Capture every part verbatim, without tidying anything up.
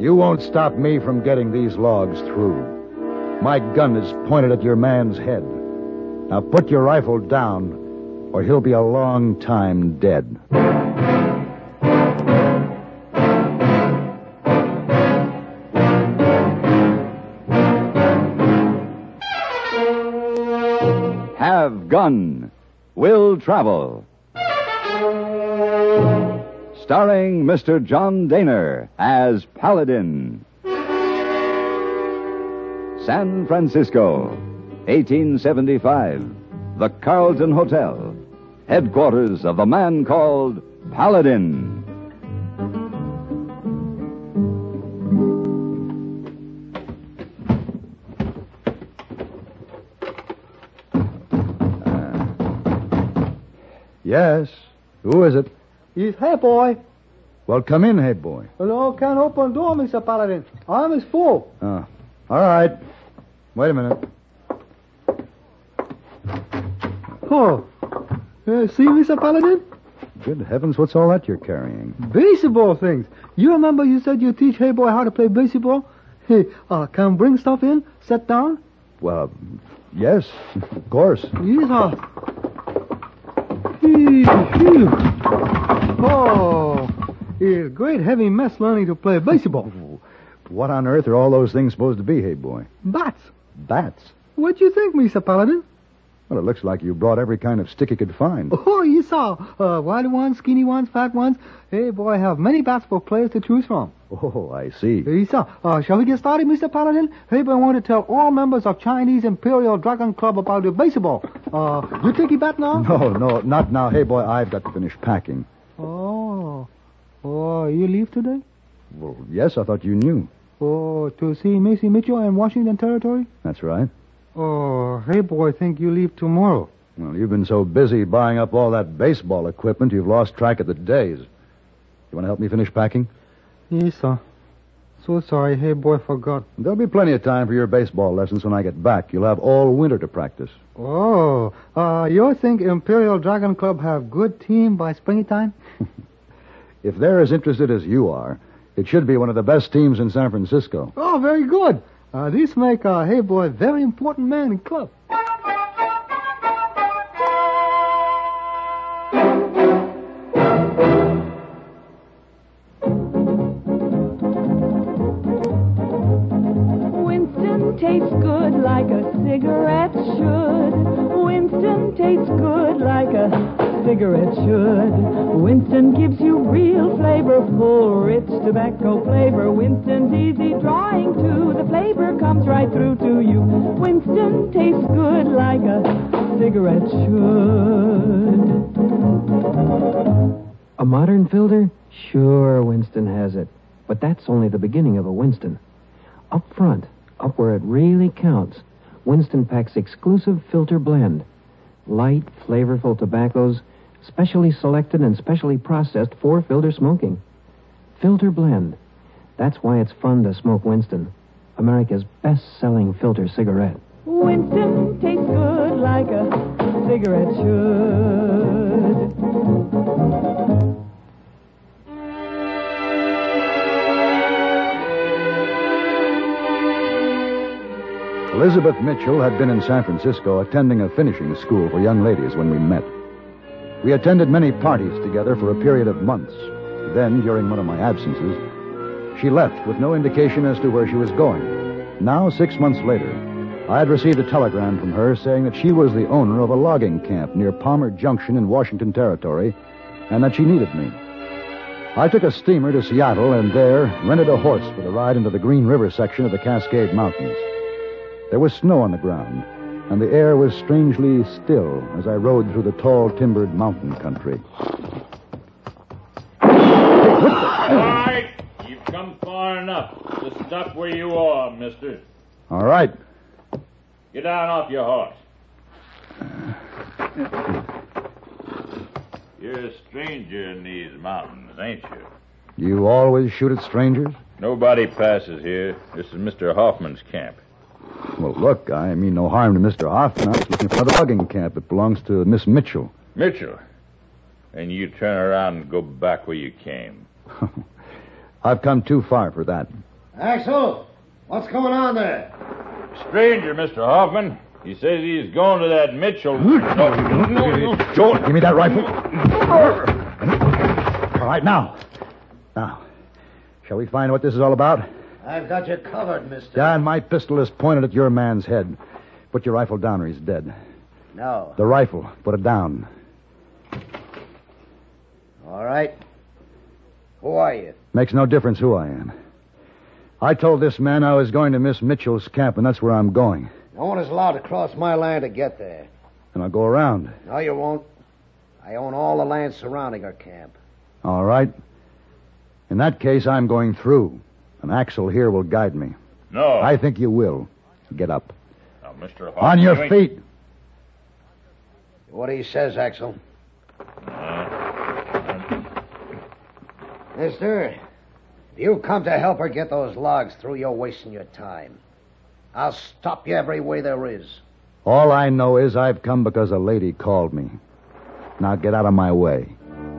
You won't stop me from getting these logs through. My gun is pointed at your man's head. Now put your rifle down, or he'll be a long time dead. Have Gun. Will Travel. Starring Mister John Daner as Paladin. San Francisco, eighteen seventy-five. The Carlton Hotel, headquarters of the man called Paladin. Yes. Who is it? It's Hey Boy. Well, come in, Hey Boy. No, can't open the door, Mister Paladin. I'm is full. Oh. All right. Wait a minute. Oh. Uh, see, Mister Paladin? Good heavens, what's all that you're carrying? Baseball things. You remember you said you teach Hey Boy how to play baseball? Hey, uh, can bring stuff in, sit down? Well, yes, of course. Yes, uh. Oh, it's a great heavy mess learning to play baseball. What on earth are all those things supposed to be, Hey Boy? Bats. Bats? What do you think, Mister Paladin? Well, it looks like you brought every kind of stick you could find. Oh, you saw. Uh, wide ones, skinny ones, fat ones. Hey, boy, I have many bats for players to choose from. Oh, I see. You saw. Uh, shall we get started, Mister Paladin? Hey, boy, I want to tell all members of Chinese Imperial Dragon Club about the baseball. Uh, you take your bat now? No, no, not now. Hey, boy, I've got to finish packing. Oh. Oh, you leave today? Well, yes, I thought you knew. Oh, to see Macy Mitchell in Washington Territory? That's right. Oh, hey, boy, think you leave tomorrow. Well, you've been so busy buying up all that baseball equipment, you've lost track of the days. You want to help me finish packing? Yes, sir. So sorry, hey, boy, forgot. There'll be plenty of time for your baseball lessons when I get back. You'll have all winter to practice. Oh, uh, you think Imperial Dragon Club have good team by springtime? If they're as interested as you are, it should be one of the best teams in San Francisco. Oh, very good. Uh, this make, uh, hey, boy, very important man in club. Winston tastes good like a cigarette should. Winston tastes good like a cigarette should. Winston gives you real flavor, full, rich tobacco flavor. Winston's easy drawing too. The flavor comes right through to you. Winston tastes good like a cigarette should. A modern filter? Sure, Winston has it. But that's only the beginning of a Winston. Up front, up where it really counts, Winston packs exclusive filter blend. Light, flavorful tobaccos, specially selected and specially processed for filter smoking. Filter blend. That's why it's fun to smoke Winston, America's best-selling filter cigarette. Winston tastes good like a cigarette should. Elizabeth Mitchell had been in San Francisco attending a finishing school for young ladies when we met. We attended many parties together for a period of months. Then, during one of my absences, she left with no indication as to where she was going. Now, six months later, I had received a telegram from her saying that she was the owner of a logging camp near Palmer Junction in Washington Territory and that she needed me. I took a steamer to Seattle and there rented a horse for the ride into the Green River section of the Cascade Mountains. There was snow on the ground, and the air was strangely still as I rode through the tall, timbered mountain country. All right, you've come far enough to stop where you are, mister. All right. Get down off your horse. You're a stranger in these mountains, ain't you? You always shoot at strangers? Nobody passes here. This is Mister Hoffman's camp. Well, look, I mean no harm to Mister Hoffman. I was looking for the logging camp. It belongs to Miss Mitchell. Mitchell? And you turn around and go back where you came. I've come too far for that. Axel, what's going on there? Stranger, Mister Hoffman. He says he's going to that Mitchell. No, no, no. Joel, give me that rifle. All right, now. Now, shall we find what this is all about? I've got you covered, mister. Yeah, and my pistol is pointed at your man's head. Put your rifle down or he's dead. No. The rifle, put it down. All right. Who are you? Makes no difference who I am. I told this man I was going to Miss Mitchell's camp, and that's where I'm going. No one is allowed to cross my land to get there. And I'll go around. No, you won't. I own all the land surrounding our camp. All right. In that case, I'm going through. And Axel here will guide me. No. I think you will. Get up. Now, Mister Hoffman. On your you ain't- feet. What he says, Axel. Mister, if you come to help her get those logs through, you're wasting your time. I'll stop you every way there is. All I know is I've come because a lady called me. Now get out of my way.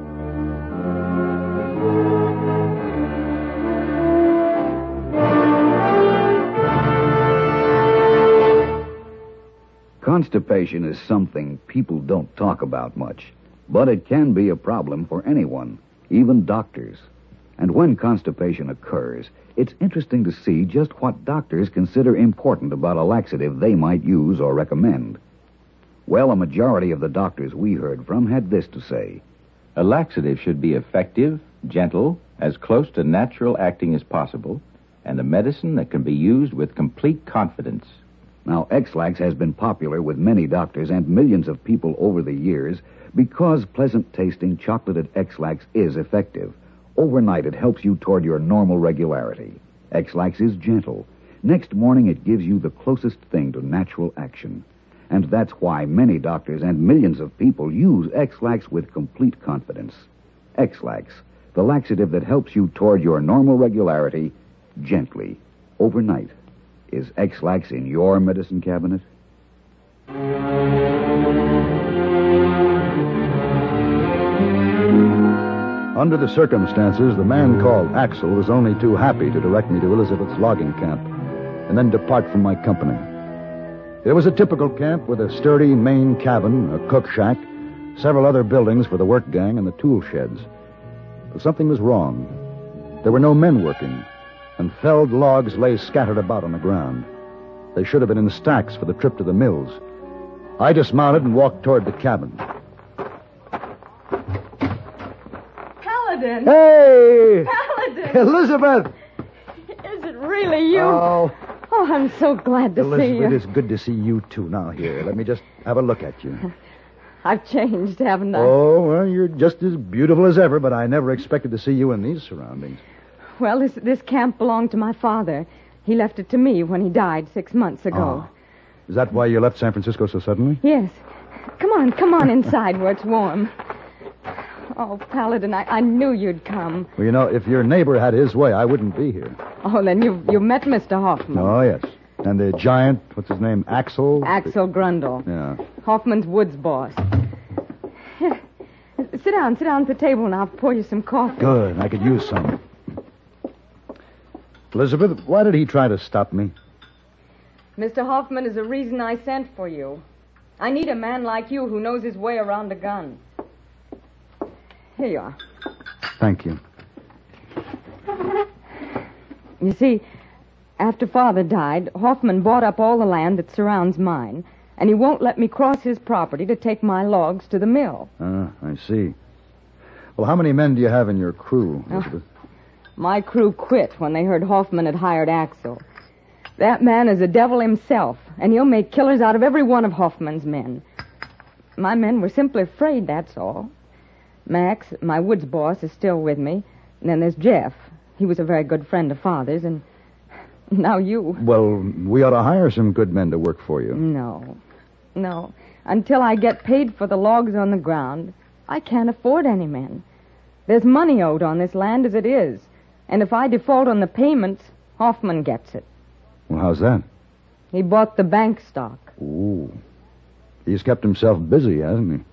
Constipation is something people don't talk about much, but it can be a problem for anyone, even doctors. And when constipation occurs, it's interesting to see just what doctors consider important about a laxative they might use or recommend. Well, a majority of the doctors we heard from had this to say. A laxative should be effective, gentle, as close to natural acting as possible, and a medicine that can be used with complete confidence. Now, X-Lax has been popular with many doctors and millions of people over the years because pleasant-tasting chocolated X-Lax is effective. Overnight, it helps you toward your normal regularity. X-Lax is gentle. Next morning, it gives you the closest thing to natural action. And that's why many doctors and millions of people use X-Lax with complete confidence. X-Lax, the laxative that helps you toward your normal regularity, gently, overnight. Is X-Lax in your medicine cabinet? Under the circumstances, the man called Axel was only too happy to direct me to Elizabeth's logging camp and then depart from my company. It was a typical camp with a sturdy main cabin, a cook shack, several other buildings for the work gang, and the tool sheds. But something was wrong. There were no men working, and felled logs lay scattered about on the ground. They should have been in stacks for the trip to the mills. I dismounted and walked toward the cabin. Paladin! Hey! Paladin! Elizabeth! Is it really you? Oh, Oh, I'm so glad to see Elizabeth, you. it's good to see you, too. Now, here, let me just have a look at you. I've changed, haven't I? Oh, well, you're just as beautiful as ever, but I never expected to see you in these surroundings. Well, this this camp belonged to my father. He left it to me when he died six months ago. Oh. Is that why you left San Francisco so suddenly? Yes. Come on, come on inside where it's warm. Oh, Paladin, I, I knew you'd come. Well, you know, if your neighbor had his way, I wouldn't be here. Oh, then you you met Mister Hoffman. Oh, yes. And the giant, what's his name, Axel? Axel Grundle. Yeah. Hoffman's woods boss. Here, sit down, sit down at the table and I'll pour you some coffee. Good. I could use some. Elizabeth, why did he try to stop me? Mister Hoffman is the reason I sent for you. I need a man like you who knows his way around a gun. Here you are. Thank you. You see, after Father died, Hoffman bought up all the land that surrounds mine, and he won't let me cross his property to take my logs to the mill. Ah, I see. Well, how many men do you have in your crew, Elizabeth? My crew quit when they heard Hoffman had hired Axel. That man is a devil himself, and he'll make killers out of every one of Hoffman's men. My men were simply afraid, that's all. Max, my woods boss, is still with me. And then there's Jeff. He was a very good friend of Father's, and now you. Well, we ought to hire some good men to work for you. No, no. Until I get paid for the logs on the ground, I can't afford any men. There's money owed on this land as it is. And if I default on the payments, Hoffman gets it. Well, how's that? He bought the bank stock. Ooh. He's kept himself busy, hasn't he?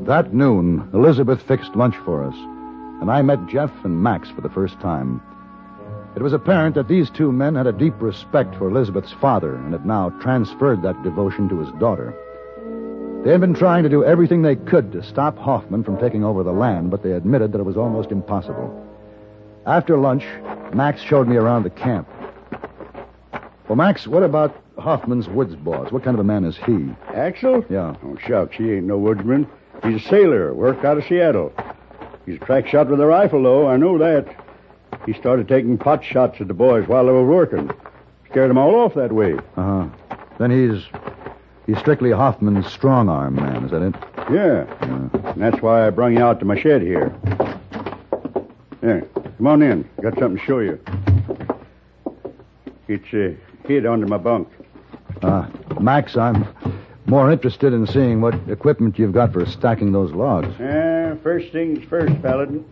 That noon, Elizabeth fixed lunch for us, and I met Jeff and Max for the first time. It was apparent that these two men had a deep respect for Elizabeth's father and had now transferred that devotion to his daughter. They had been trying to do everything they could to stop Hoffman from taking over the land, but they admitted that it was almost impossible. After lunch, Max showed me around the camp. Well, Max, what about Hoffman's woods boss? What kind of a man is he? Axel? Yeah. Oh, shucks, he ain't no woodsman. He's a sailor, worked out of Seattle. He's a crack shot with a rifle, though, I know that. He started taking pot shots at the boys while they were working. Scared them all off that way. Uh-huh. Then he's... he's strictly Hoffman's strong-arm man, is that it? Yeah. Yeah. And that's why I brung you out to my shed here. There, come on in. Got something to show you. It's uh, hid under my bunk. Uh, Max, I'm more interested in seeing what equipment you've got for stacking those logs. Uh, first things first, Paladin.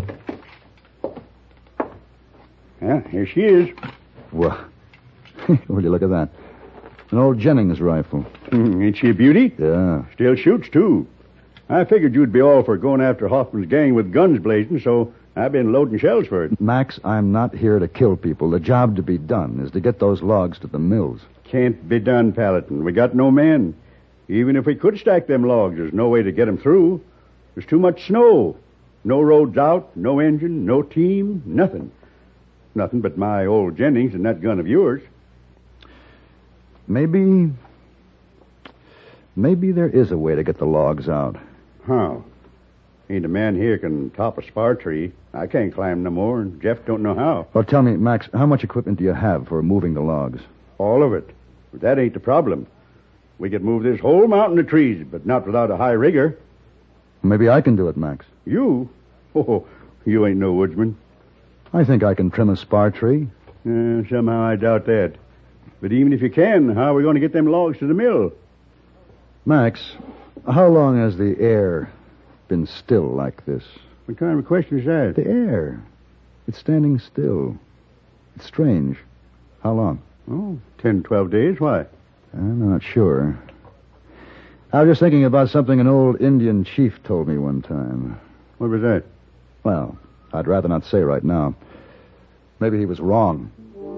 Yeah, here she is. Well, will you look at that? An old Jennings rifle. Hmm, ain't she a beauty? Yeah. Still shoots, too. I figured you'd be all for going after Hoffman's gang with guns blazing, so I've been loading shells for it. Max, I'm not here to kill people. The job to be done is to get those logs to the mills. Can't be done, Paladin. We got no men. Even if we could stack them logs, there's no way to get them through. There's too much snow. No roads out, no engine, no team, nothing. Nothing but my old Jennings and that gun of yours. Maybe... Maybe there is a way to get the logs out. How? Ain't a man here can top a spar tree. I can't climb no more, and Jeff don't know how. Well, tell me, Max, how much equipment do you have for moving the logs? All of it. But that ain't the problem. We could move this whole mountain of trees, but not without a high rigger. Maybe I can do it, Max. You? Oh, you ain't no woodsman. I think I can trim a spar tree. Uh, somehow I doubt that. But even if you can, how are we going to get them logs to the mill? Max, how long has the air been still like this? What kind of a question is that? The air. It's standing still. It's strange. How long? Oh, ten, twelve days. Why? I'm not sure. I was just thinking about something an old Indian chief told me one time. What was that? Well, I'd rather not say right now. Maybe he was wrong.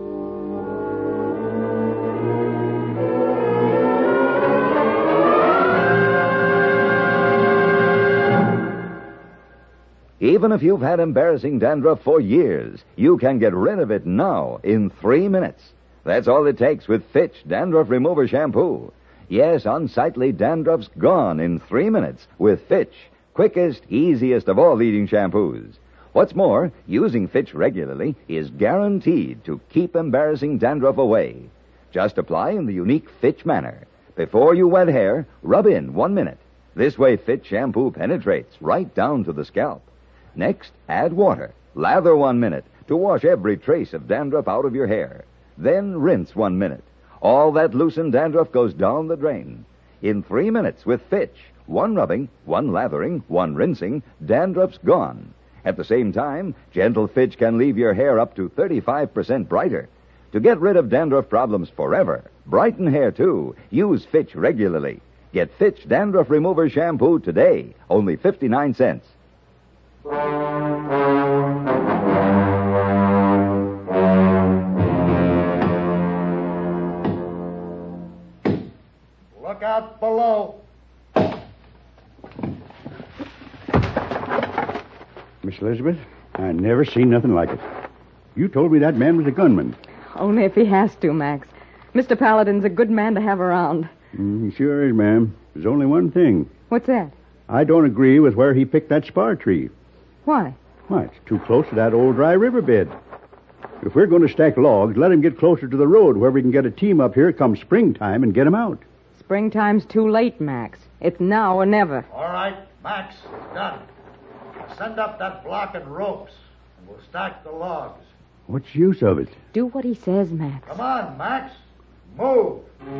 Even if you've had embarrassing dandruff for years, you can get rid of it now in three minutes. That's all it takes with Fitch Dandruff Remover Shampoo. Yes, unsightly dandruff's gone in three minutes with Fitch, quickest, easiest of all leading shampoos. What's more, using Fitch regularly is guaranteed to keep embarrassing dandruff away. Just apply in the unique Fitch manner. Before you wet hair, rub in one minute. This way Fitch shampoo penetrates right down to the scalp. Next, add water. Lather one minute to wash every trace of dandruff out of your hair. Then rinse one minute. All that loosened dandruff goes down the drain. In three minutes with Fitch, one rubbing, one lathering, one rinsing, dandruff's gone. At the same time, gentle Fitch can leave your hair up to thirty-five percent brighter. To get rid of dandruff problems forever, brighten hair too, use Fitch regularly. Get Fitch Dandruff Remover Shampoo today, only fifty-nine cents. Look out below. Miss Elizabeth, I never seen nothing like it. You told me that man was a gunman. Only if he has to, Max. Mister Paladin's a good man to have around. Mm, he sure is, ma'am. There's only one thing. What's that? I don't agree with where he picked that spar tree. Why? Why, it's too close to that old dry riverbed. If we're going to stack logs, let him get closer to the road where we can get a team up here come springtime and get him out. Springtime's too late, Max. It's now or never. All right, Max, it's done. Send up that block and ropes, and we'll stack the logs. What's the use of it? Do what he says, Max. Come on, Max. Move.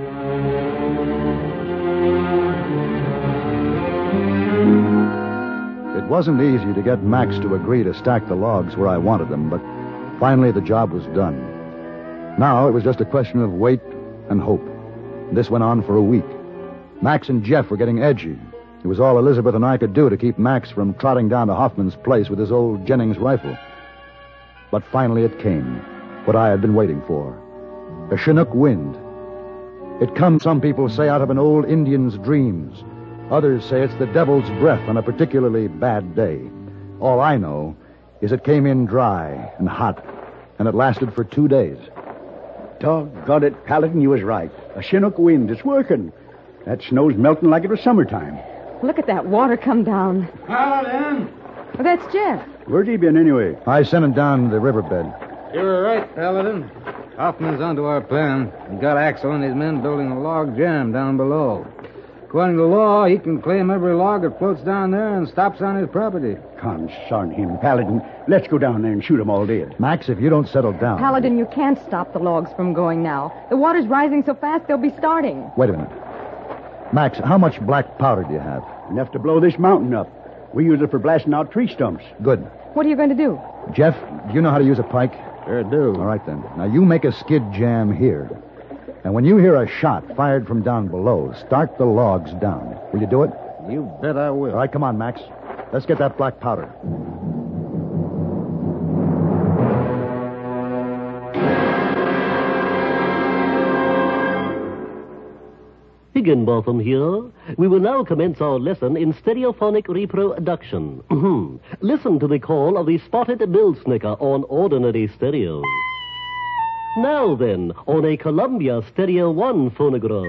It wasn't easy to get Max to agree to stack the logs where I wanted them, but finally the job was done. Now it was just a question of wait and hope. This went on for a week. Max and Jeff were getting edgy. It was all Elizabeth and I could do to keep Max from trotting down to Hoffman's place with his old Jennings rifle. But finally it came, what I had been waiting for. A Chinook wind. It comes, some people say, out of an old Indian's dreams. Others say it's the devil's breath on a particularly bad day. All I know is it came in dry and hot, and it lasted for two days. Doggone it, Paladin, you was right. A Chinook wind, it's working. That snow's melting like it was summertime. Look at that water come down. Paladin! Oh, that's Jeff. Where'd he been anyway? I sent him down the riverbed. You were right, Paladin. Hoffman's onto our plan. He got Axel and his men building a log jam down below. According to law, he can claim every log that floats down there and stops on his property. Concern him, Paladin. Let's go down there and shoot 'em all dead. Max, if you don't settle down... Paladin, you can't stop the logs from going now. The water's rising so fast they'll be starting. Wait a minute. Max, how much black powder do you have? Enough to blow this mountain up. We use it for blasting out tree stumps. Good. What are you going to do? Jeff, do you know how to use a pike? Sure do. All right, then. Now, you make a skid jam here. And when you hear a shot fired from down below, start the logs down. Will you do it? You bet I will. All right, come on, Max. Let's get that black powder. Higginbotham here. We will now commence our lesson in stereophonic reproduction. Listen to the call of the spotted billsnicker on ordinary stereo. Now then, on a Columbia Stereo one phonograph.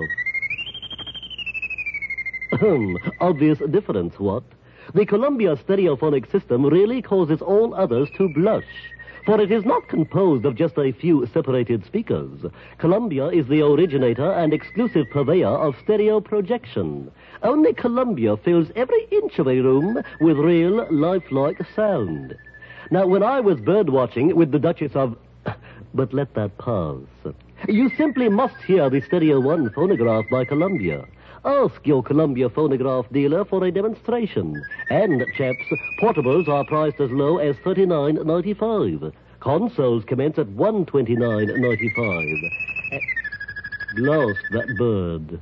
Obvious difference, what? The Columbia stereophonic system really causes all others to blush, for it is not composed of just a few separated speakers. Columbia is the originator and exclusive purveyor of stereo projection. Only Columbia fills every inch of a room with real, lifelike sound. Now, when I was bird watching with the Duchess of... But let that pass. You simply must hear the Stereo one phonograph by Columbia. Ask your Columbia phonograph dealer for a demonstration. And, chaps, portables are priced as low as thirty-nine ninety-five. Consoles commence at one twenty-nine ninety-five. Uh, lost that bird.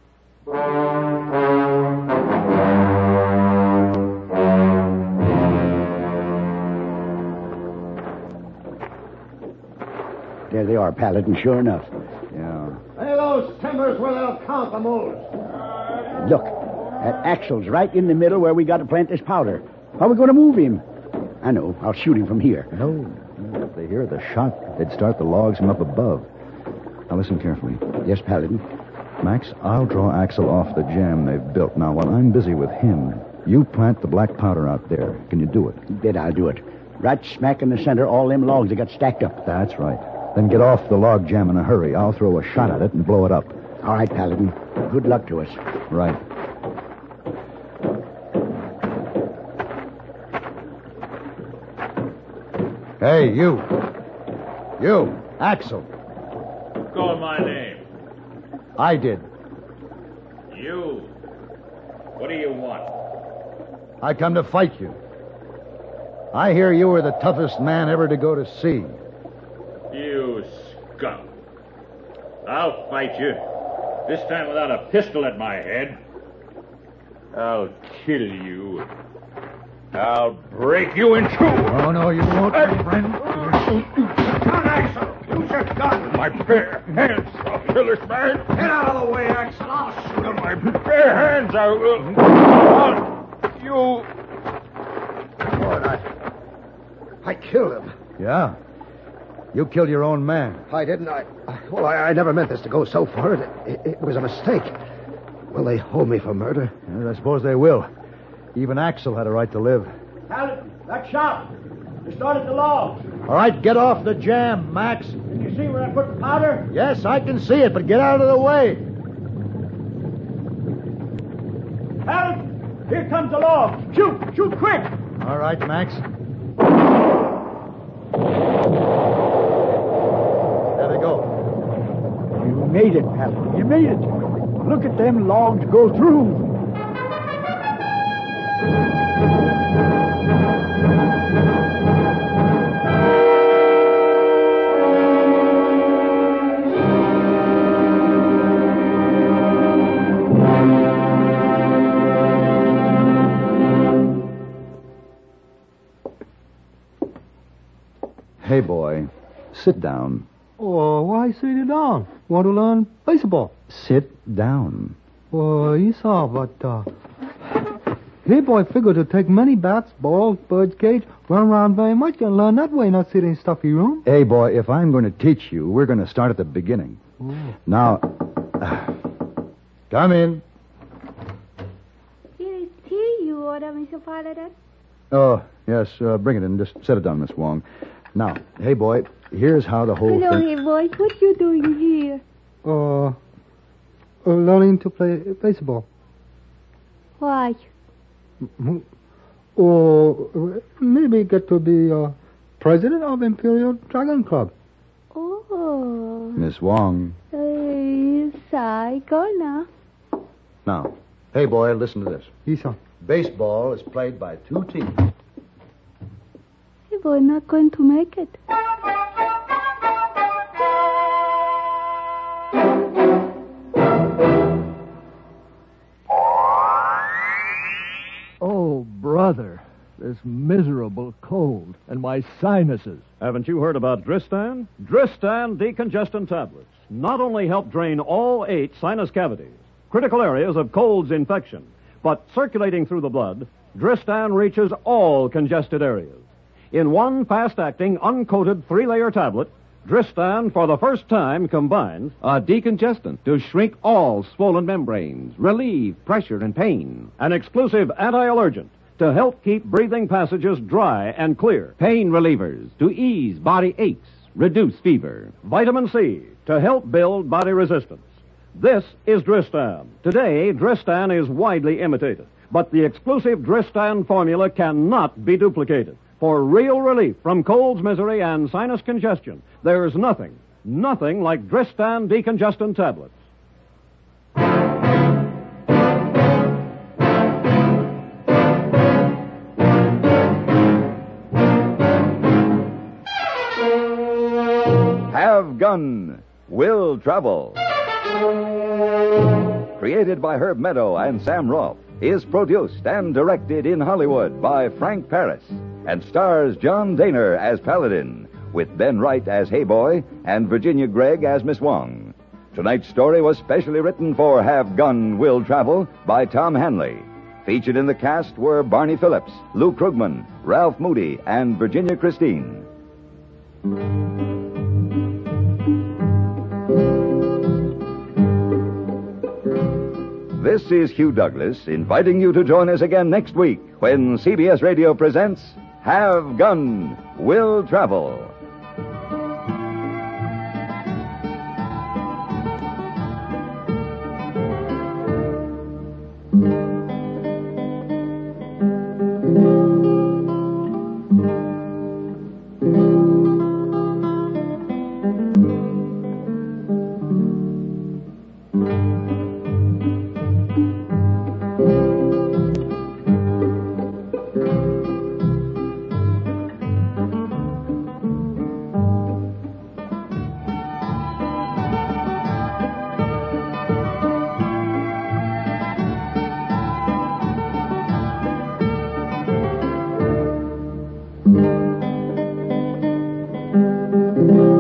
There they are, Paladin, sure enough. Yeah. Hey, those timbers where they'll count the moves. Look, that Axel's right in the middle where we got to plant this powder. How are we going to move him? I know. I'll shoot him from here. No. no. If they hear the shot, they'd start the logs from up above. Now, listen carefully. Yes, Paladin. Max, I'll draw Axel off the jam they've built. Now, while I'm busy with him, you plant the black powder out there. Can you do it? You bet I'll do it. Right smack in the center, all them logs that got stacked up. That's right. Then get off the log jam in a hurry. I'll throw a shot at it and blow it up. All right, Paladin. Good luck to us. Right. Hey, you. You, Axel. Who called my name? I did. You. What do you want? I come to fight you. I hear you were the toughest man ever to go to sea. You skunk. I'll fight you. This time without a pistol at my head. I'll kill you. I'll break you in two. Oh, no, you won't, my friend. Come, Axel. Use your gun. My bare hands. I'll kill this man. Get out of the way, Axel. I'll shoot him. My bare hands. I will. I'll... You. Lord, I... I killed him. Yeah. You killed your own man. I didn't. I... Well, I, I never meant this to go so far. It, it, it was a mistake. Will they hold me for murder? Yes, I suppose they will. Even Axel had a right to live. Paladin, that shot. They started the logs. All right, get off the jam, Max. Can you see where I put the powder? Yes, I can see it, but get out of the way. Paladin, here comes the log. Shoot, shoot quick. All right, Max. There they go. You made it, Paladin. You made it. Look at them logs go through. Hey, boy, sit down. Oh, why sit it down? Want to learn baseball? Sit down. Oh, Esau, but, uh... Hey, boy, figure to take many bats, balls, birds' cage, run around very much, and learn that way, not sit in stuffy room. Hey, boy, if I'm going to teach you, we're going to start at the beginning. Oh. Now, come in. Here is tea you order, Mister Paladin. Oh, yes, uh, bring it in. Just set it down, Miss Wong. Now, hey, boy, here's how the whole Hello, thing... hey, boys. What you doing here? Uh, uh, learning to play baseball. Why? Mm-hmm. Or maybe get to be uh, president of Imperial Dragon Club. Oh. Miss Wong. Hey, I go now. Now, hey, boy, listen to this. Yes, sir. Baseball is played by two teams. Hey, boy, not going to make it. Oh, brother, this miserable cold and my sinuses. Haven't you heard about Dristan? Dristan decongestant tablets not only help drain all eight sinus cavities, critical areas of cold's infection, but circulating through the blood, Dristan reaches all congested areas. In one fast-acting, uncoated three-layer tablet, Dristan, for the first time, combines a decongestant to shrink all swollen membranes, relieve pressure and pain, an exclusive anti-allergent to help keep breathing passages dry and clear, pain relievers to ease body aches, reduce fever, vitamin C to help build body resistance. This is Dristan. Today, Dristan is widely imitated, but the exclusive Dristan formula cannot be duplicated. For real relief from cold's misery and sinus congestion, there's nothing, nothing like Dristan decongestant tablets. Have Gun Will Travel. Created by Herb Meadow and Sam Rolfe, is produced and directed in Hollywood by Frank Paris, and stars John Daner as Paladin, with Ben Wright as Hey Boy and Virginia Gregg as Miss Wong. Tonight's story was specially written for Have Gun Will Travel by Tom Hanley. Featured in the cast were Barney Phillips, Lou Krugman, Ralph Moody, and Virginia Christine. This is Hugh Douglas inviting you to join us again next week when C B S Radio presents Have Gun Will Travel. Thank you.